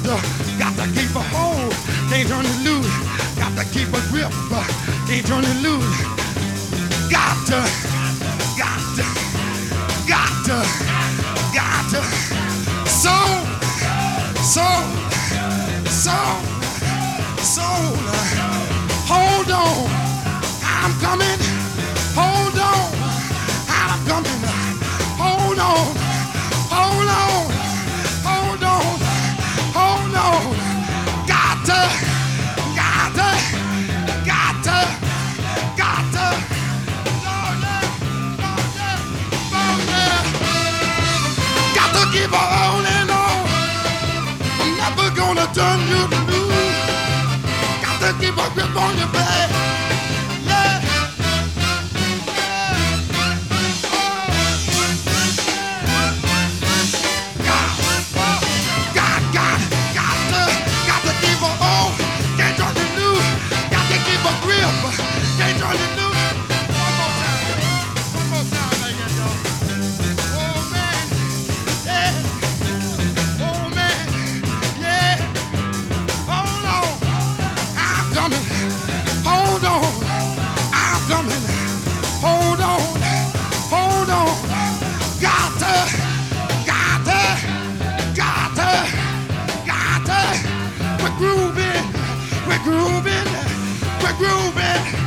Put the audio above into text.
got to keep a hold, can't turn it loose. Got to keep a grip, can't turn it loose. Got to, got to, got to, got to. Soul, soul, soul, soul. Hold on, I'm coming. Hold on, I'm coming. Hold on, hold on, hold on, hold on. Got to, got to, got to, got to. Lord, yeah, Lord, yeah, Lord, yeah. Got to keep on holding on. I'm never gonna turn you loose. Got to keep a grip on your back. Yeah. Can't turn it loose. One more time like that, y'all. Oh man, yeah. Oh man, yeah. Hold on, I'm coming. Hold on, I'm coming. Hold on, hold on. Got to, got to, got to, got to. We're grooving, we're grooving, we're grooving.